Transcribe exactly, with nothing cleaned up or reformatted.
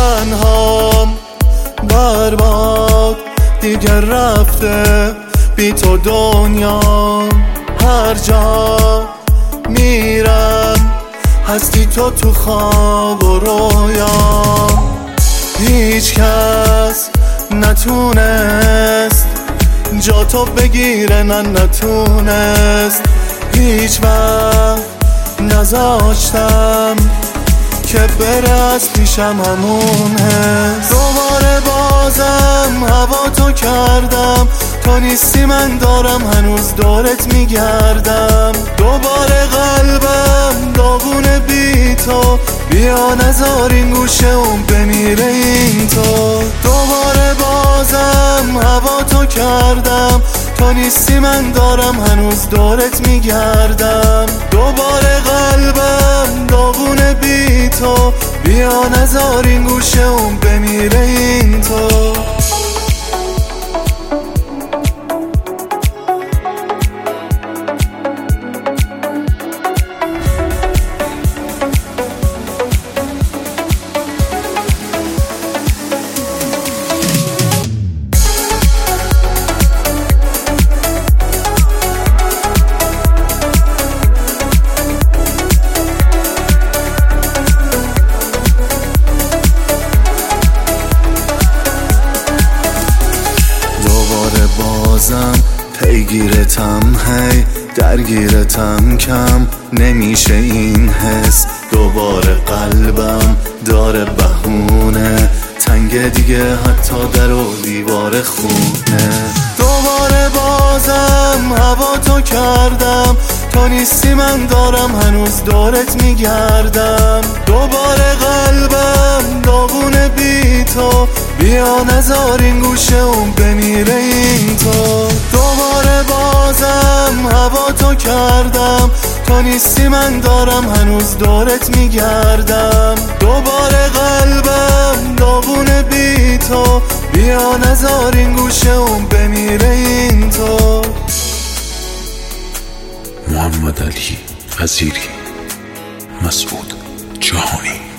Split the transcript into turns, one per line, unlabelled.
تنهام برباد دیگه رفته بی تو دنیا. هر جا میرم هستی تو تو خواب و رویام. هیچ کس نتونست جا تو بگیره، نه نتونست. هیچ وقت نذاشتم که بره از پیشم همون حس. دوباره بازم هوا تو کردم، تو نیستی من دارم هنوز دورت میگردم. دوباره قلبم داغونه بی تو، بیا نذار این گوشه اون بمیره این تو. دوباره بازم هوا تو کردم، تو نیستی من دارم هنوز دورت میگردم. دوباره قلبم داغونه بی تو، بیا نذار این گوشه اون بمیره این تو. بازم پیگیرتم، هی درگیرتم، کم نمیشه این حس. دوباره قلبم داره بهونه، تنگ دیگه حتی در و دیوار خونه. دوباره بازم هوا تو کردم، تو نیستی من دارم هنوز دورت میگردم. دوباره قلبم داغونه بی تو، بیا نذار این گوشه اون بمیره این تو. دوباره بازم هوا تو کردم، تو نیستی من دارم هنوز دورت میگردم. دوباره قلبم داغونه بی تو، بیا نذار این گوشه اون بمیره این تو.
محمد علی وزیری، مسعود جهانی.